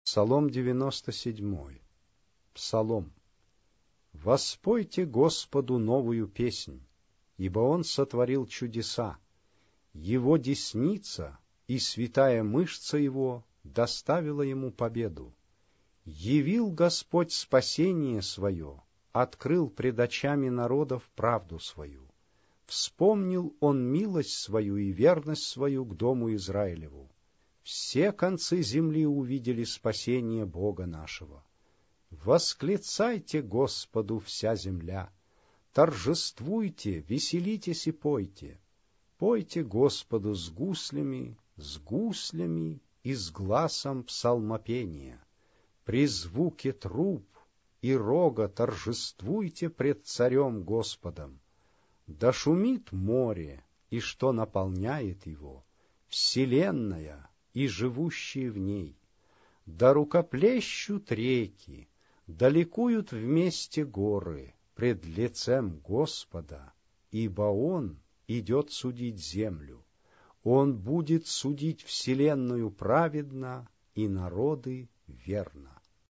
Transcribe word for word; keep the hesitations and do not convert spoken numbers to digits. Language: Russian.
Псалом девяносто седьмой. Псалом. «Воспойте Господу новую песнь, ибо Он сотворил чудеса. Его десница и святая мышца Его доставила Ему победу. Явил Господь спасение Свое, открыл пред очами народов правду Свою. Вспомнил Он милость Свою и верность Свою к дому Израилеву. Все концы земли увидели спасение Бога нашего. Восклицайте Господу вся земля, торжествуйте, веселитесь и пойте. Пойте Господу с гуслями, с гуслями и с гласом псалмопения. При звуке труб и рога торжествуйте пред Царем Господом. Да шумит море, и что наполняет его, вселенная и живущие в ней. Да рукоплещут реки, да ликуют вместе горы пред лицем Господа, ибо Он идет судить землю. Он будет судить вселенную праведно и народы верно.